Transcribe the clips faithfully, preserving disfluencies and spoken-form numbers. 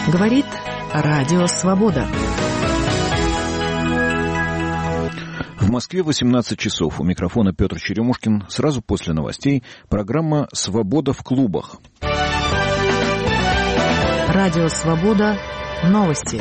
Говорит Радио Свобода. В Москве восемнадцать часов. У микрофона Петр Черемушкин. Сразу после новостей программа «Свобода в клубах». Радио Свобода. Новости.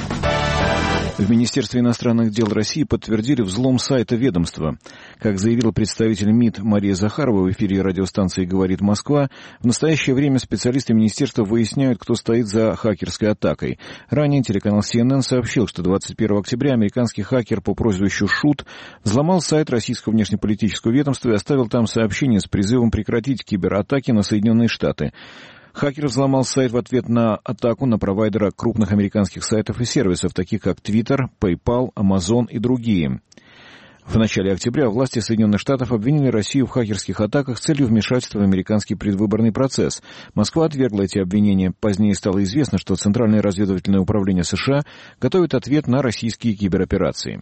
В Министерстве иностранных дел России подтвердили взлом сайта ведомства. Как заявила представитель МИД Мария Захарова в эфире радиостанции «Говорит Москва», в настоящее время специалисты министерства выясняют, кто стоит за хакерской атакой. Ранее телеканал Си Эн Эн сообщил, что двадцать первого октября американский хакер по прозвищу Шут взломал сайт российского внешнеполитического ведомства и оставил там сообщение с призывом прекратить кибератаки на Соединенные Штаты. Хакер взломал сайт в ответ на атаку на провайдера крупных американских сайтов и сервисов, таких как Twitter, PayPal, Amazon и другие. В начале октября власти Соединенных Штатов обвинили Россию в хакерских атаках с целью вмешательства в американский предвыборный процесс. Москва отвергла эти обвинения. Позднее стало известно, что Центральное разведывательное управление США готовит ответ на российские кибероперации.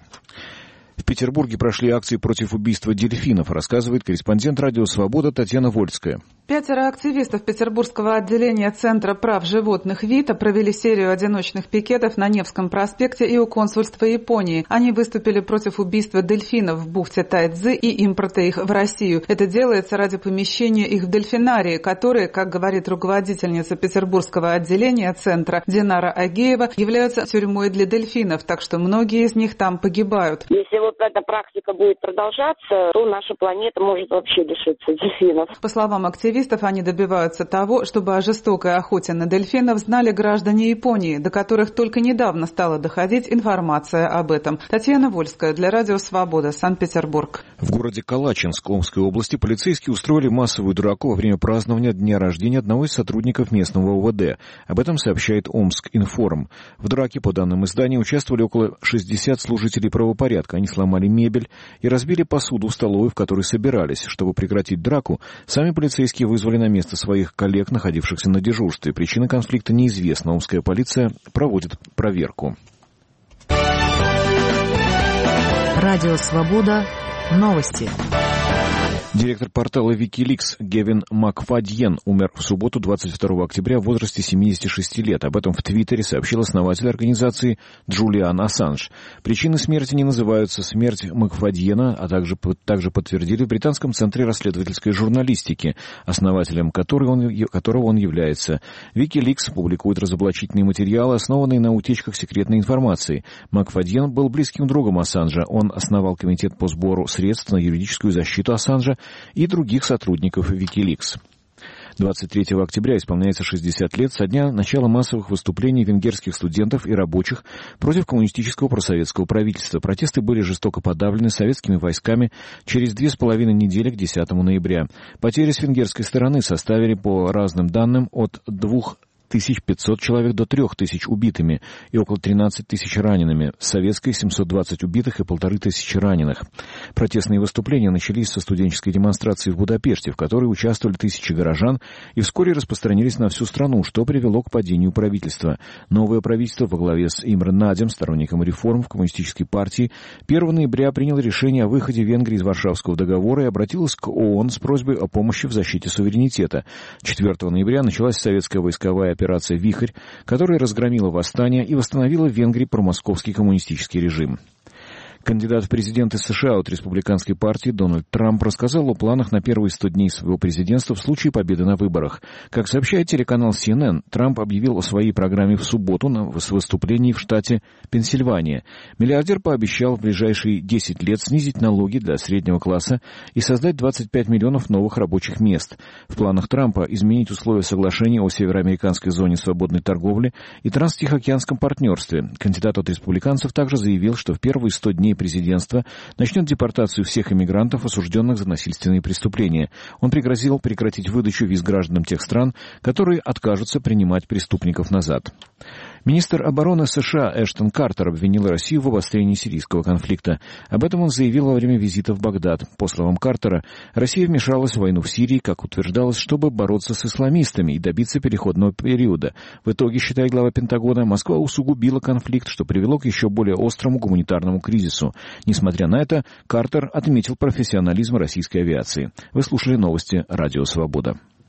В Петербурге прошли акции против убийства дельфинов, рассказывает корреспондент радио «Свобода» Татьяна Вольская. Пятеро активистов Петербургского отделения Центра прав животных ВИТА провели серию одиночных пикетов на Невском проспекте и у консульства Японии. Они выступили против убийства дельфинов в бухте Тайцзы и импорта их в Россию. Это делается ради помещения их в дельфинарии, которые, как говорит руководительница Петербургского отделения Центра Динара Агеева, являются тюрьмой для дельфинов, так что многие из них там погибают. Если вот эта практика будет продолжаться, то наша планета может вообще лишиться дельфинов. По словам активистов, они добиваются того, чтобы о жестокой охоте на дельфинов знали граждане Японии, до которых только недавно стала доходить информация об этом. Татьяна Вольская для Радио Свобода, Санкт-Петербург. В городе Калачинск Омской области полицейские устроили массовую драку во время празднования дня рождения одного из сотрудников местного О В Д. Об этом сообщает Омскинформ. В драке, по данным издания, участвовали около шестидесяти служителей правопорядка. Они сломали мебель и разбили посуду в столовой, в которой собирались. Чтобы прекратить драку, сами полицейские вызвали на место своих коллег, находившихся на дежурстве. Причина конфликта неизвестна. Омская полиция проводит проверку. Радио Свобода. Новости. Директор портала Wikileaks Гевин Макфадьен умер в субботу, двадцать второго октября, в возрасте семидесяти шести лет. Об этом в Твиттере сообщил основатель организации Джулиан Ассанж. Причины смерти не называются. Смерть Макфадьена, а также, также подтвердили в Британском центре расследовательской журналистики, основателем которой он, которого он является. Wikileaks публикует разоблачительные материалы, основанные на утечках секретной информации. Макфадьен был близким другом Ассанжа. Он основал комитет по сбору средств на юридическую защиту Ассанжа и других сотрудников Wikileaks. двадцать третьего октября исполняется шестьдесят лет со дня начала массовых выступлений венгерских студентов и рабочих против коммунистического просоветского правительства. Протесты были жестоко подавлены советскими войсками через две с половиной недели к десятому ноября. Потери с венгерской стороны составили, по разным данным, от двух тысяч пятисот человек до трех тысяч убитыми и около тринадцати тысяч ранеными. С советской семьсот двадцать убитых и полторы тысячи раненых. Протестные выступления начались со студенческой демонстрации в Будапеште, в которой участвовали тысячи горожан и вскоре распространились на всю страну, что привело к падению правительства. Новое правительство во главе с Имре Надем, сторонником реформ в коммунистической партии, первого ноября приняло решение о выходе Венгрии из Варшавского договора и обратилось к ООН с просьбой о помощи в защите суверенитета. четвёртого ноября началась советская войсковая операция «Вихрь», которая разгромила восстание и восстановила в Венгрии промосковский коммунистический режим. Кандидат в президенты США от республиканской партии Дональд Трамп рассказал о планах на первые сто дней своего президентства в случае победы на выборах. Как сообщает телеканал Си Эн Эн, Трамп объявил о своей программе в субботу на выступлении в штате Пенсильвания. Миллиардер пообещал в ближайшие десять лет снизить налоги для среднего класса и создать двадцать пять миллионов новых рабочих мест. В планах Трампа изменить условия соглашения о североамериканской зоне свободной торговли и транстихоокеанском партнерстве. Кандидат от республиканцев также заявил, что в первые сто дней президентства начнет депортацию всех иммигрантов, осужденных за насильственные преступления. Он пригрозил прекратить выдачу виз гражданам тех стран, которые откажутся принимать преступников назад. Министр обороны США Эштон Картер обвинил Россию в обострении сирийского конфликта. Об этом он заявил во время визита в Багдад. По словам Картера, Россия вмешалась в войну в Сирии, как утверждалось, чтобы бороться с исламистами и добиться переходного периода. В итоге, считает глава Пентагона, Москва усугубила конфликт, что привело к еще более острому гуманитарному кризису. Несмотря на это, Картер отметил профессионализм российской авиации. Вы слушали новости «Радио Свобода».